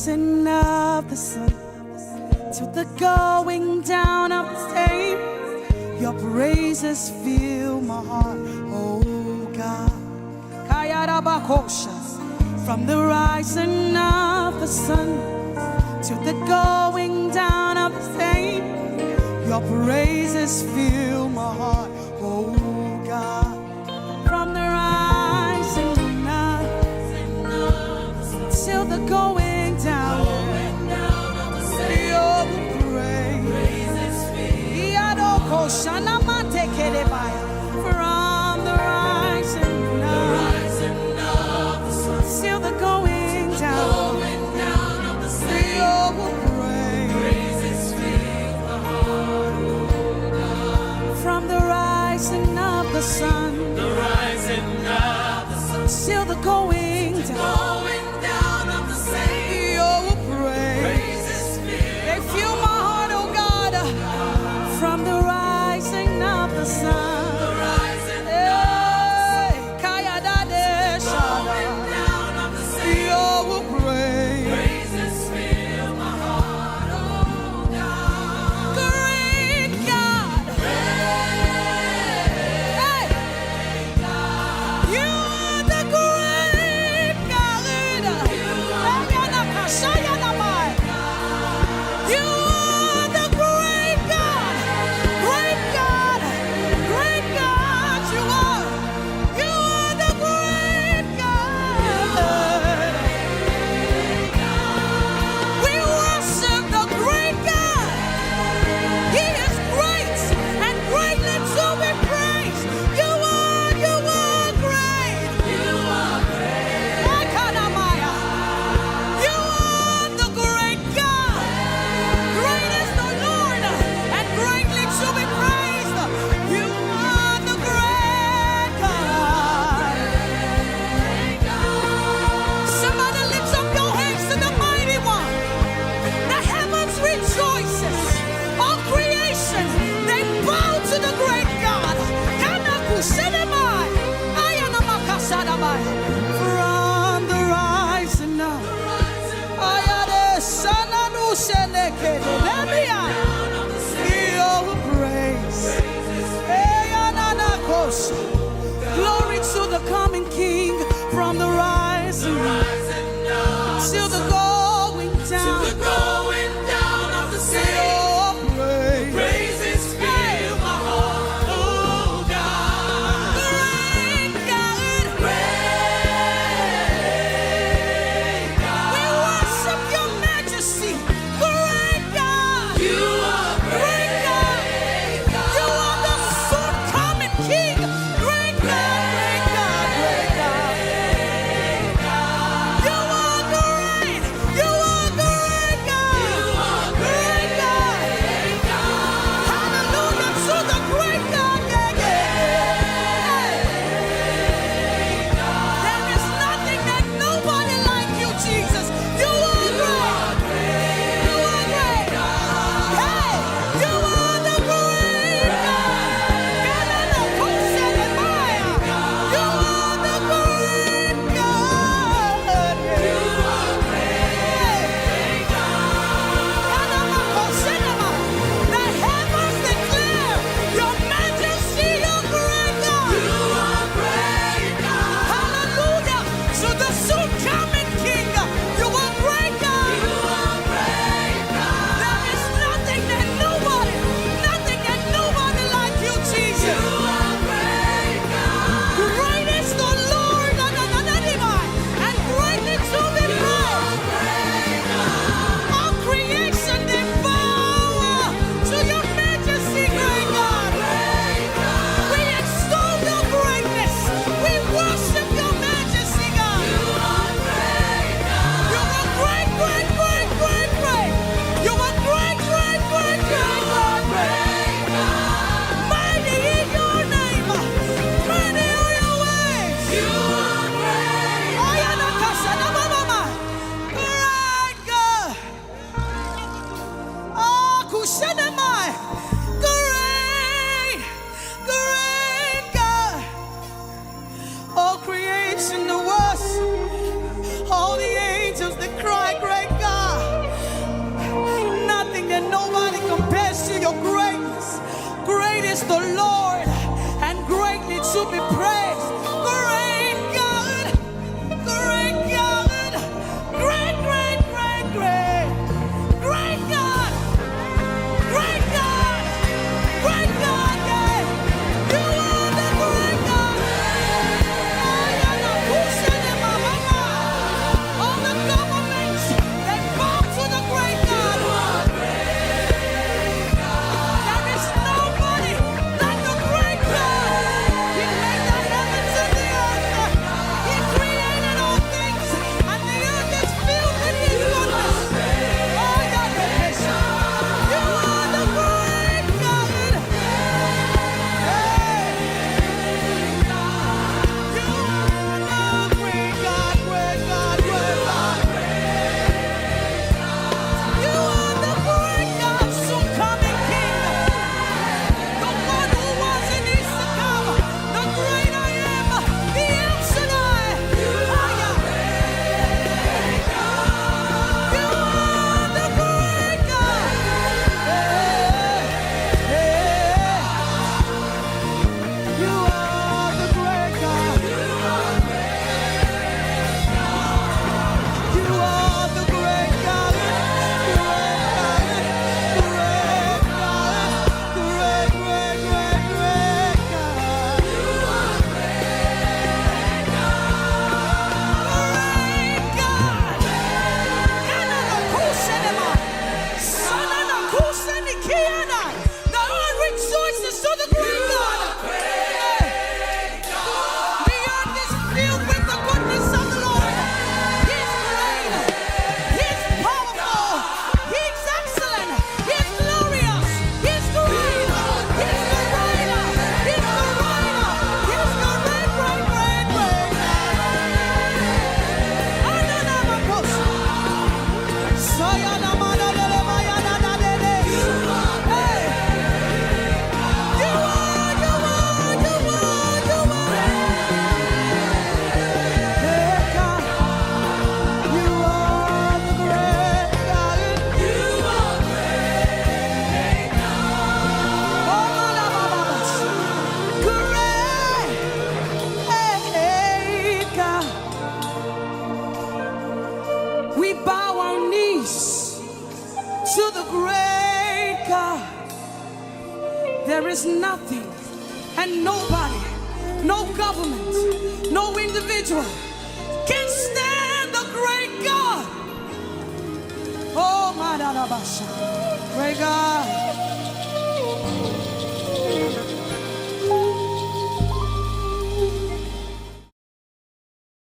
rising of the sun to the going down of the same. Your praises fill my heart, oh God. From the rising of the sun to the going down of the same, your praises fill my heart, oh God. From the rising up till the going down of the same, your praises fill my heart. From the rising up till the going down of the same, your praises fill my heart, oh God. From the rising of the sun, till the going down of the same, your praises they fill my heart, oh God. From the rising of the sun, glory to the coming King. From the rising till the going down of the same, your praises fill my heart, oh God. Great God, we worship your majesty. Great God, you are great God. You are the soon coming King. Great God, great God, great God. You are great. You are great God. Great God. Hallelujah to the great God. There is nothing that nobody like you, Jesus. You are great. You are great. Hey, you are the great God. You are the great God. You are great God. The heavens declare your majesty, your great God. You are great God. Hallelujah to the soon coming King. You are great God. You are great God. There is nothing and nobody like you, Jesus. You are great God. Great is the Lord, and greatly to be praised. All creation they bow to your majesty, great God. We extol your greatness. We worship your majesty, God. You are great God. You are great, great, great, great, great. You are great, great, great, great, great, great. Mighty is your name. Mighty are your ways. You are great. Oh, yeah, no, great God. Oh, Kushanamai. Great, great God. All creation, the worship. All the angels that cry, great God. peace to the great God. There is nothing and nobody, no government, no individual can stand the great God. Oh, my Dalabasha. Great God.